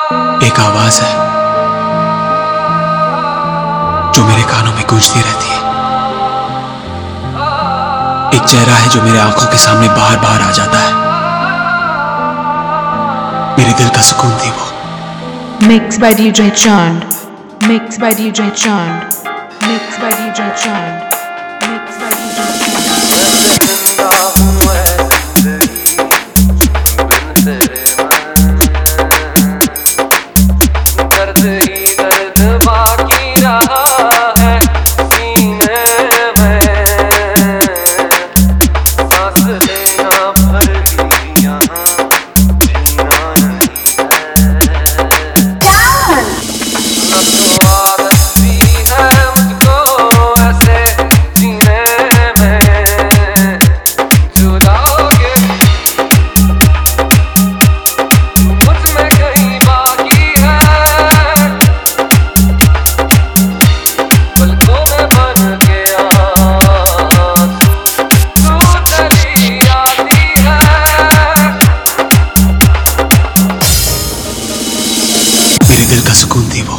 एक आवाज है जो मेरे कानों में गूंजती रहती है। एक चेहरा है जो मेरे आंखों के सामने बार बार आ जाता है। मेरे दिल का सुकून थी वो। Mixed by DJ Chand. Mixed by DJ Chand. Mixed by DJ Chand. Mixed by DJ Chand. दिल का सुकून थी वो।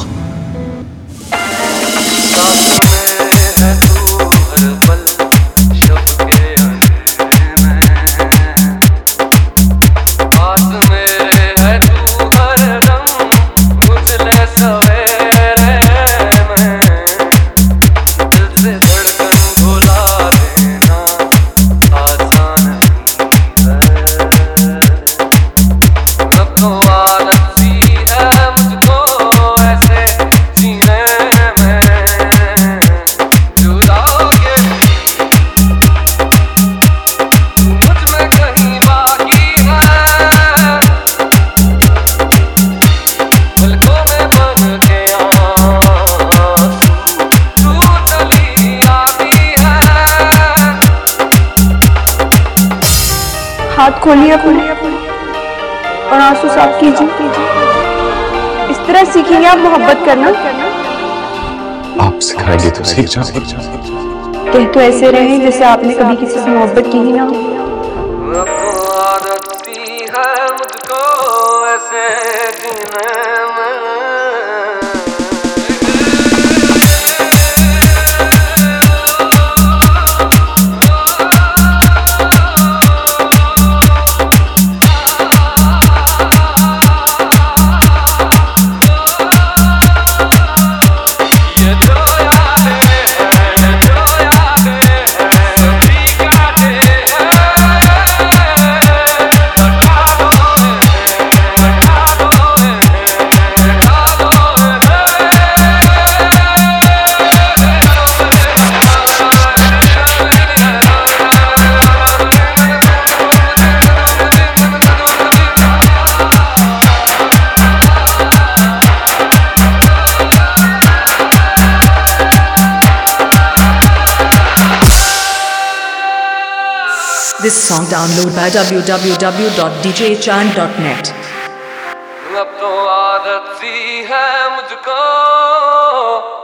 हाथ खोलिए अपने और आंसू साफ कीजिए। इस तरह सीखेंगे आप मोहब्बत करना। आप सिखाएंगे तो सीख जाओगे। कह तो ऐसे रहे जैसे आपने कभी किसी से मोहब्बत की ही ना हो। This song download by www.djchand.net. अब तो आदत सी है मुझको